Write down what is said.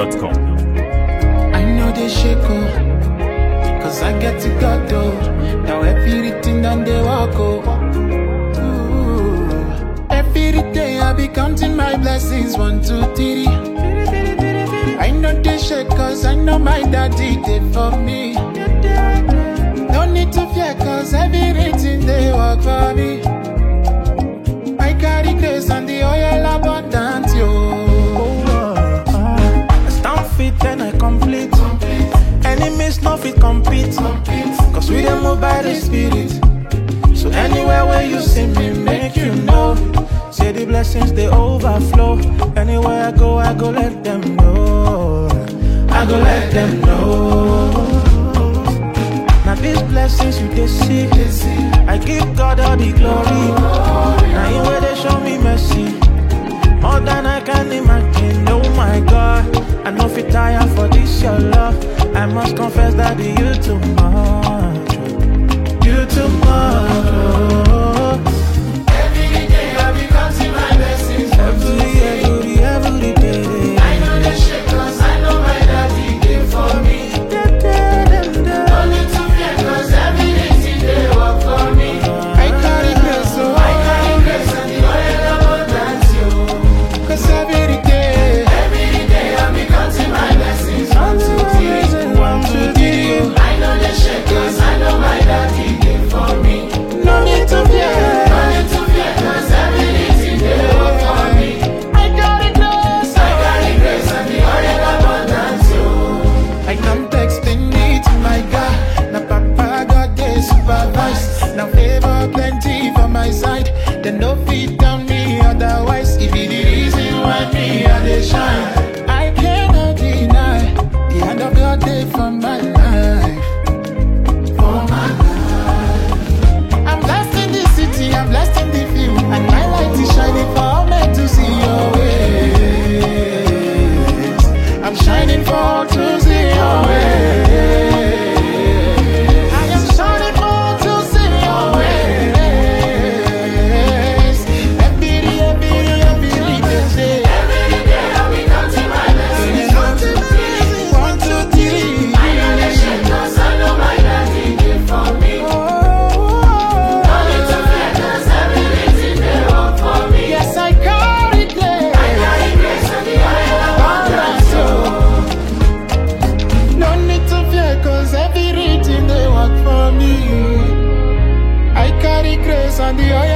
NigerDJMusic.com. I know they shake cause I get to God though. Now everything done they walk Every day I be counting my blessings 1, 2, 3. I know they shake cause I know my daddy did for me. No need to fear cause everything they walk for me. I carry grace and the oil abundant, yo. I stand fit and I complete. Enemies no fit compete. Cause we don't move by the spirit. So anywhere where you see me, make you know. Say the blessings they overflow. Anywhere I go let them know. I go let them know. Now these blessings you they see, I give God all the glory. Now you where they show me mercy, more than I can imagine. Oh my God, I know if you tire for this your love, I must confess that you too much, you too much. Every day I be counting my blessings. Every day. I know they shake cause I know my daddy did for me. No need to fear cause everything they work for me. I carry grace, and the oil abundance, yo. Cause every day I be counting my blessings. 1, 2, 3. I know they shake cause I know my daddy did for me. No need to fear cause everything they work for me. I carry grace and the oil abundance, yo. I can't explain it to my God. Now Papa got this supervise. Now favor plenty for my side. Then no feet on me otherwise. If it is reason why me I dey shine, I cannot deny the hand of God day for my life. For my life. I'm blessed in the city, I'm blessed in the field, and my light is shining for all men to see your ways. I'm shining for all to see your ways. I am shining for all to see your ways. Every day. Every day I be counting my blessings. 1, 2, 3. I know they shake cause I know my daddy did for me. No need to fear cause everything they work for me. Yes, I carry grace and the oil abundance, yo. No need to fear cause everything they work for me. I carry grace and the oil